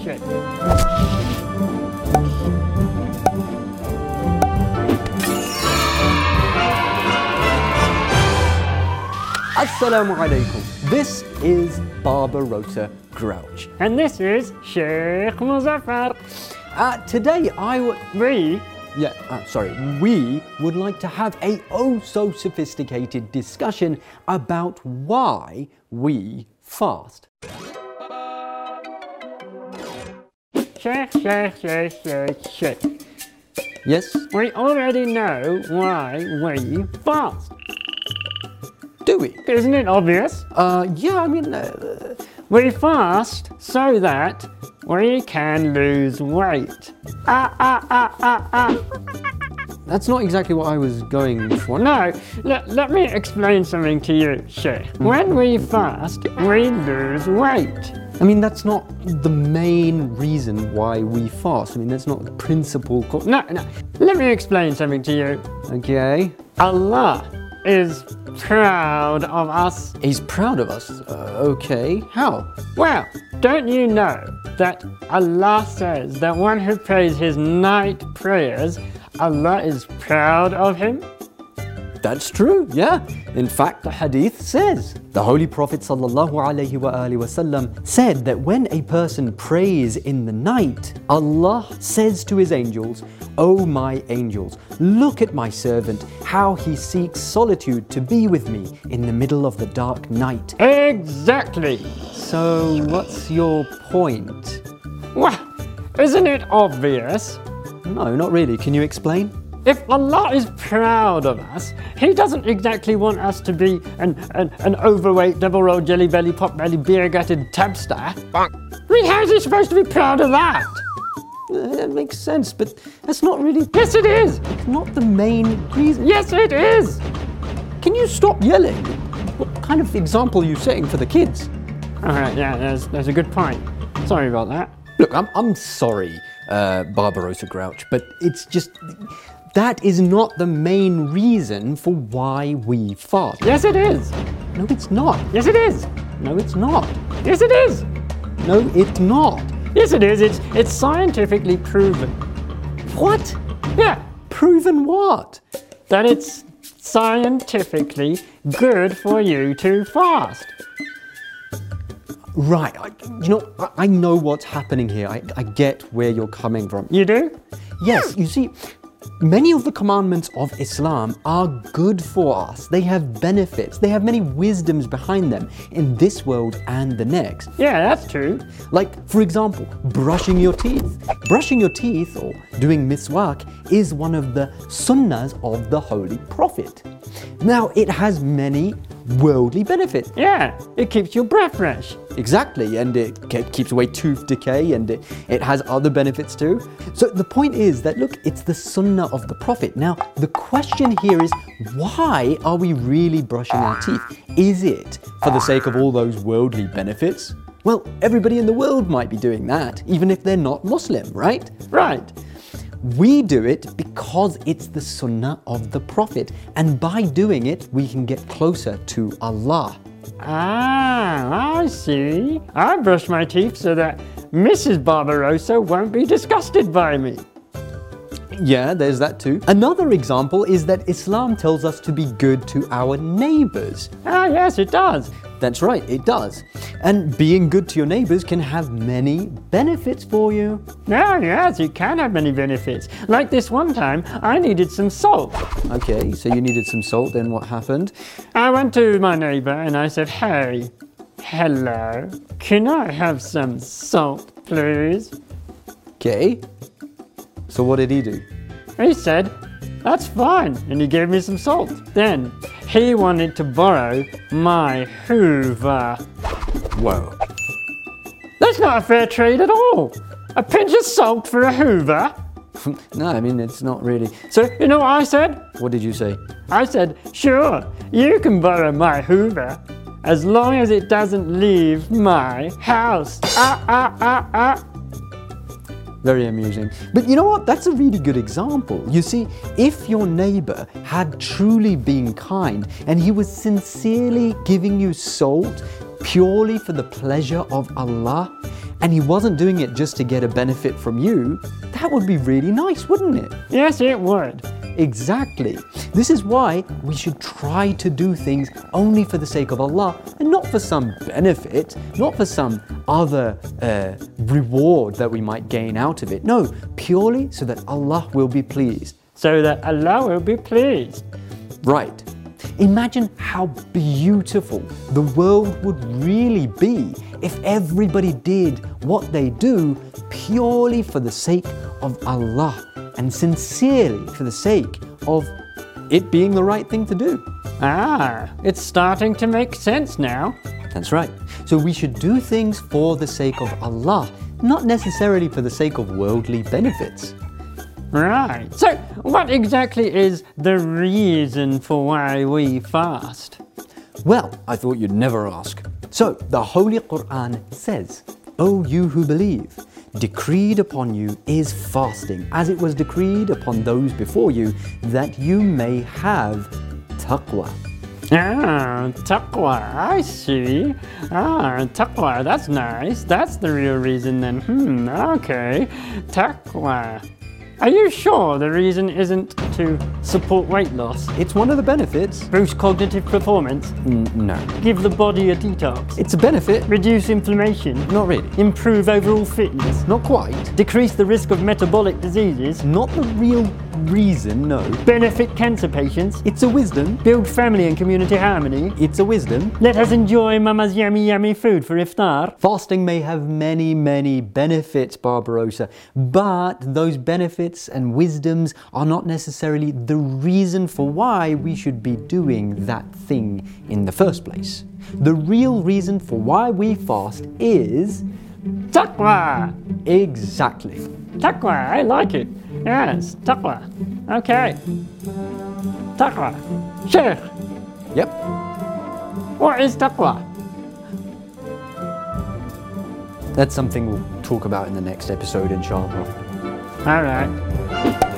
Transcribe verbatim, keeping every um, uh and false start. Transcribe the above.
shit. Assalamu alaikum. This is Barbarossa Grouch. And this is Sheikh Muzaffar. Uh, today I would... We... Yeah, uh, sorry. We would like to have a oh-so-sophisticated discussion about why we fast. Sheikh, Sheikh, Sheikh, Sheikh, Sheikh. Yes? We already know why we fast. Do we? Isn't it obvious? Uh, yeah, I mean... Uh, we fast so that we can lose weight. Ah, ah, ah, ah, ah. That's not exactly what I was going for. No, let, let me explain something to you, Sheikh. When we fast, we lose weight. I mean, that's not the main reason why we fast. I mean, that's not the principal... Co- no, no. Let me explain something to you. Okay. Allah is proud of us. He's proud of us? Uh, okay. How? Well, don't you know that Allah says that one who prays his night prayers, Allah is proud of him? That's true, yeah. In fact, the hadith says, the Holy Prophet sallallahu alaihi wa alihi wasallam said that when a person prays in the night, Allah says to his angels, "O my angels, look at my servant, how he seeks solitude to be with me in the middle of the dark night." Exactly. So what's your point? Well, isn't it obvious? No, not really. Can you explain? If Allah is proud of us, He doesn't exactly want us to be an, an, an overweight, double-rolled, jelly belly, pot belly, beer-gutted tabster. I mean, how is He supposed to be proud of that? Uh, that makes sense, but that's not really... Yes, it is! It's not the main reason. Yes, it is! Can you stop yelling? What kind of example are you setting for the kids? All right, yeah, there's, there's a good point. Sorry about that. Look, I'm, I'm sorry, uh, Barbarossa Grouch, but it's just... That is not the main reason for why we fast. Yes, it is. No, it's not. Yes, it is. No, it's not. Yes, it is. No, it's not. Yes, it is. It's, it's scientifically proven. What? Yeah. Proven what? That it's scientifically good for you to fast. Right. I, you know, I, I know what's happening here. I, I get where you're coming from. You do? Yes, you see... Many of the commandments of Islam are good for us. They have benefits. They have many wisdoms behind them in this world and the next. Yeah, that's true. Like, for example, brushing your teeth. Brushing your teeth, or doing miswak, is one of the sunnahs of the Holy Prophet. Now, it has many worldly benefits. Yeah, it keeps your breath fresh. Exactly, and it ke- keeps away tooth decay, and it, it has other benefits too. So the point is that, look, it's the sunnah of the Prophet. Now, the question here is, why are we really brushing our teeth? Is it for the sake of all those worldly benefits? Well, everybody in the world might be doing that, even if they're not Muslim, right? Right. We do it because it's the sunnah of the Prophet, and by doing it, we can get closer to Allah. Ah, I see. I brush my teeth so that Missus Barbarossa won't be disgusted by me. Yeah, there's that too. Another example is that Islam tells us to be good to our neighbors. Ah, yes, it does. That's right, it does. And being good to your neighbors can have many benefits for you. Ah, yes, it can have many benefits. Like this one time, I needed some salt. Okay, so you needed some salt, then what happened? I went to my neighbor and I said, "Hey, hello, can I have some salt, please?" Okay. So what did he do? He said, "That's fine," and he gave me some salt. Then he wanted to borrow my Hoover. Whoa. That's not a fair trade at all. A pinch of salt for a Hoover? No, I mean, it's not really. So, you know what I said? What did you say? I said, "Sure, you can borrow my Hoover, as long as it doesn't leave my house." Ah, ah, ah, ah. Very amusing. But you know what? That's a really good example. You see, if your neighbor had truly been kind and he was sincerely giving you salt purely for the pleasure of Allah, and he wasn't doing it just to get a benefit from you, that would be really nice, wouldn't it? Yes, it would. Exactly. This is why we should try to do things only for the sake of Allah and not for some benefit, not for some other uh, reward that we might gain out of it. No, purely so that Allah will be pleased. So that Allah will be pleased. Right. Imagine how beautiful the world would really be if everybody did what they do purely for the sake of Allah and sincerely for the sake of it being the right thing to do. Ah, it's starting to make sense now. That's right. So we should do things for the sake of Allah, not necessarily for the sake of worldly benefits. Right. So, what exactly is the reason for why we fast? Well, I thought you'd never ask. So, the Holy Quran says, O you who believe, decreed upon you is fasting, as it was decreed upon those before you, that you may have taqwa. Ah, taqwa, I see. Ah, taqwa, that's nice. That's the real reason then. Hmm, okay. Taqwa. Are you sure the reason isn't to support weight loss? It's one of the benefits. Boost cognitive performance? N- no. Give the body a detox? It's a benefit. Reduce inflammation? Not really. Improve overall fitness? Not quite. Decrease the risk of metabolic diseases? Not the real reason, no. Benefit cancer patients? It's a wisdom. Build family and community harmony? It's a wisdom. Let us enjoy Mama's yummy yummy food for iftar? Fasting may have many, many benefits, Barbarossa, but those benefits and wisdoms are not necessarily the reason for why we should be doing that thing in the first place. The real reason for why we fast is Taqwa! Exactly. Taqwa, I like it. Yes, taqwa. Okay. Taqwa. Sheikh, Yep. what is taqwa? That's something we'll talk about in the next episode, inshallah. All right.